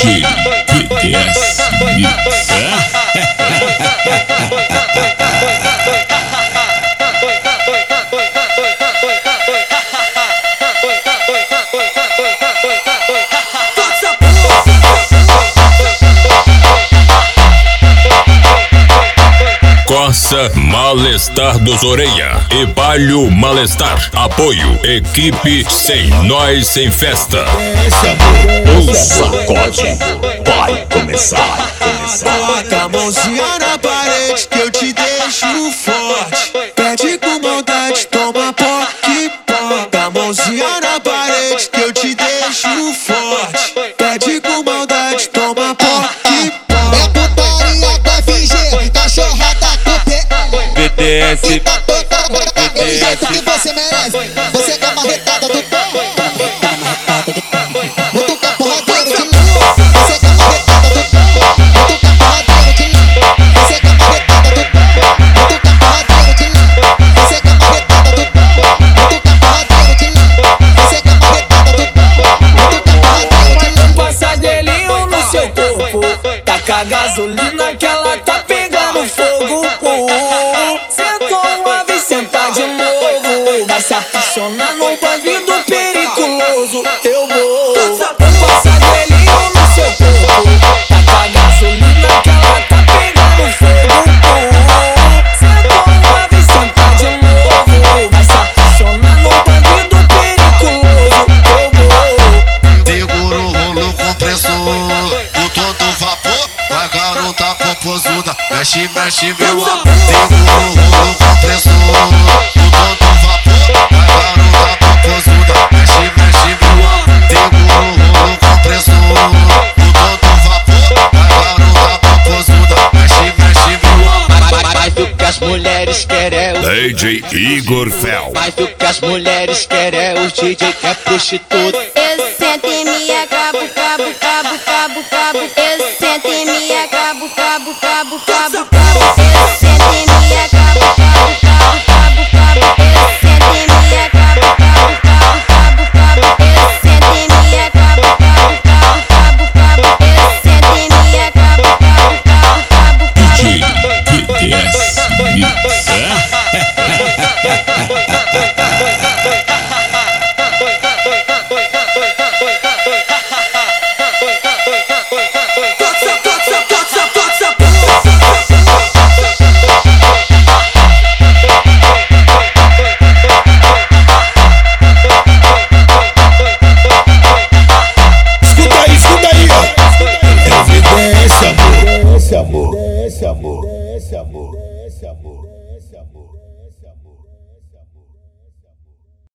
DJ BTS Mix. Corsa Malestar dos Orelha e Balho Malestar. Apoio Equipe Sem Nós Sem Festa. O sacode vai começar. Bota a mãozinha na parede que eu te deixo forte. Pede com maldade, toma poque. Bota a mãozinha na parede que eu te deixo forte. Pede com maldade, toma poque. É putaria pra fingir, cachorrada com PL. BTS, Do jeito que você merece, você é marretada do pé. Mutuca porradeiro de novo, você é marretada do pé. Mutuca porradeiro de novo, você é marretada do pé. Mutuca porradeiro de novo, você é marretada do pé. Mutuca porradeiro de novo, você é marretada do pé. Mutuca porradeiro de novo. Passa gelinho no seu corpo, taca gasolina que ela tá pegando fogo. Sentou uma vez, senta de novo, vai se apaixonar num bandido periculoso. Eu vou passa gelinho no seu corpo, taca gasolina que ela tá pegando fogo. Sentou uma vez, senta de novo, vai se apaixonar num bandido periculoso. Eu vou Segura o rolo compressor, com todo vapor, vai garota popozuda, mexe, mexe meu amor. Segura o rolo compressor, com todo vapor, vai garota popozuda, mexe, mexe meu amor. Segura o rolo compressor, com todo vapor, vai garota popozuda, mexe, mexe meu amor. mas o que as mulheres querem é o DJ Igor Fel. Mas o que as mulheres querem é o DJ que é prostituta. Eu sento e me acabo, cabo. Eu sento e me acabo, cabo. Eu sento e me acabo, cabo. Eu sento e me acabo, cabo. Eu sento e me acabo, cabo. Eu sento e me acabo, cabo. DJ BTS Mix. Escuta aí, ó. Evidência, amor. Esse amor.